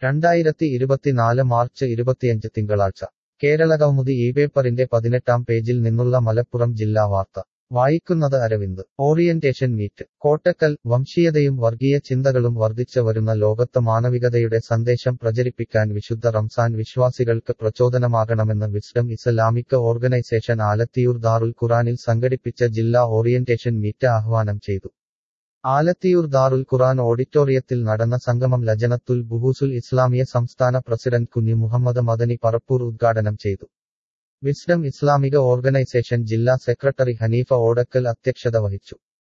2024 March 25 തിങ്കളാഴ്ച കേരളകൗമുദി പേപ്പറിന്റെ 18-ാം പേജിൽ നിന്നുള്ള മലപ്പുറം ജില്ലാ വാർത്ത വായിക്കുന്നത് അരവിന്ദ്. Orientation meet Kottakkal. വംശീയതയും വർഗീയ ചിന്തകളും വർദ്ധിച്ച് വരുന്ന ലോകത്ത് മാനവികതയുടെ സന്ദേശം പ്രചരിപ്പിക്കാൻ വിശുദ്ധ റംസാൻ വിശ്വാസികൾക്ക് പ്രചോദനമാകണമെന്ന് വിസ്ഡം ഇസ്ലാമിക് ഓർഗനൈസേഷൻ ആലത്തിയൂർ ദാറുൽ ഖുറാനിൽ സംഘടിപ്പിച്ച ജില്ലാ ഓറിയന്റേഷൻ മീറ്റ് ആഹ്വാനം ചെയ്തു. ആലത്തിയൂർ ദാറുൽ ഖുറാൻ ഓഡിറ്റോറിയത്തിൽ നടന്ന സംഗമം ലജനത്തുൽ ബുഹൂസുൽ ഇസ്ലാമിയ സംസ്ഥാന പ്രസിഡന്റ് കുഞ്ഞി മുഹമ്മദ് മദനി പറപ്പൂർ ഉദ്ഘാടനം ചെയ്തു. വിസ്ഡം ഇസ്ലാമിക ഓർഗനൈസേഷൻ ജില്ലാ സെക്രട്ടറി ഹനീഫ ഓടക്കൽ അധ്യക്ഷത വഹിച്ചു.